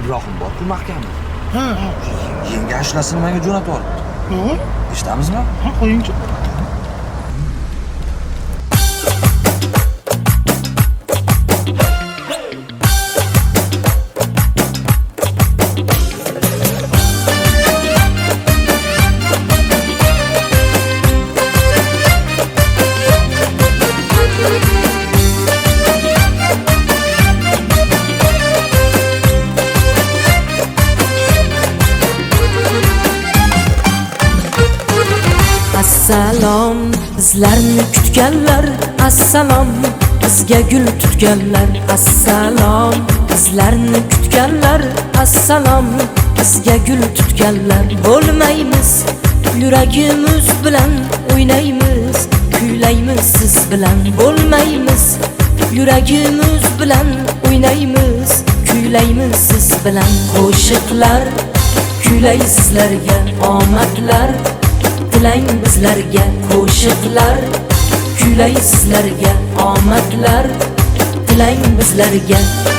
Ibrohim bor-ku mahkamda. Ha, Yengi ashlasini menga jo'natib olibdi. to'g'ri. Eshitamizmi? Ha, qo'yingchi. Assalom bizlarni kutganlar, assalom bizga gul tutganlar, assalom bizlarni kutganlar, assalom bizga gul tutganlar. Bo'lmaymiz yuragimiz bilan o'ynaymiz, kuylaymiz siz bilan. Bo'lmaymiz yuragimiz bilan o'ynaymiz, kuylaymiz siz bilan. Qo'shiqlar kuylay sizlarga, omadlar tilang bizlarga. Qo'shiqlar kuylay sizlarga, omadlar tilang bizlarga.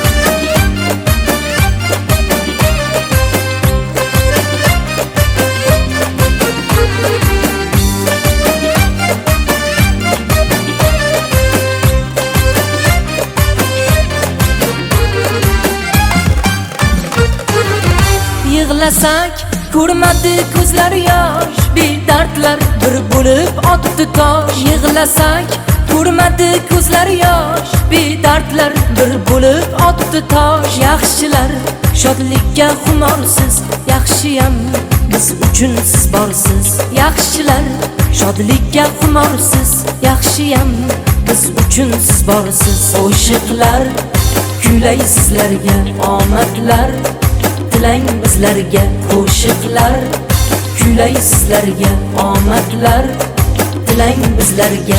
Yig'lasak ko'rmadi ko'zlar yosh, bedardlar bir bo'lib otdi tosh. Yig'lasak ko'rmadi ko'zlar yosh, bedardlar bir bo'lib otdi tosh. Yaxshilar shodlikka xumorsiz, yaxshiyam biz uchun siz borsiz. Yaxshilar shodlikka xumorsiz, yaxshiyam biz uchun siz borsiz. Qo'shiqlar kuylay sizlarga, omadlar tilang bizlarga. Qo'shiqlar kuylay sizlarga, omadlar tilang bizlarga.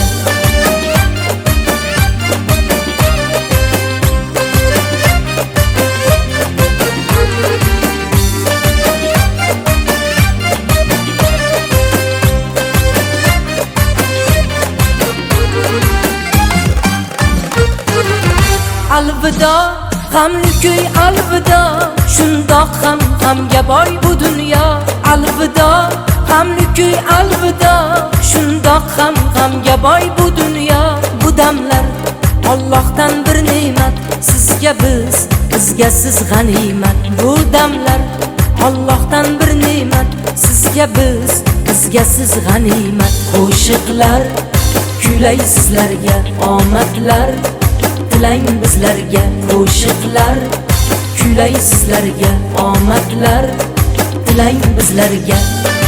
Alvido g'amli kuy, alvido shundoq ham g'amga boy bu dunyo. Alvido g'amli kuy, alvido shundoq ham g'amga boy bu dunyo. Bu damlar Allohdan bir ne'mat, sizga biz, bizga siz g'animat. Bu damlar Allohdan bir ne'mat, sizga biz, bizga siz g'animat. Qo'shiqlar kuylay sizlarga, omadlar tilang bizlarga. Qo'shiqlar kuylay sizlarga, omadlar tilang bizlarga.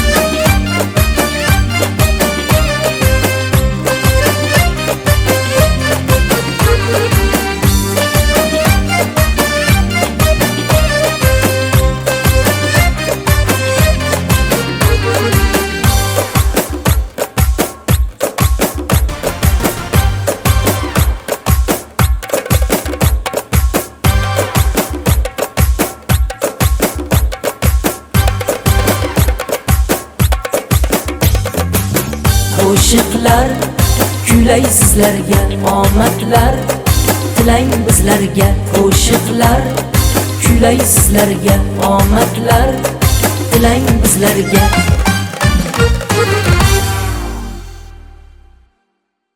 Qo'shiqlar kuylay sizlarga, omadlar tilang bizlarga. Qo'shiqlar kuylay sizlarga, omadlar tilang bizlarga.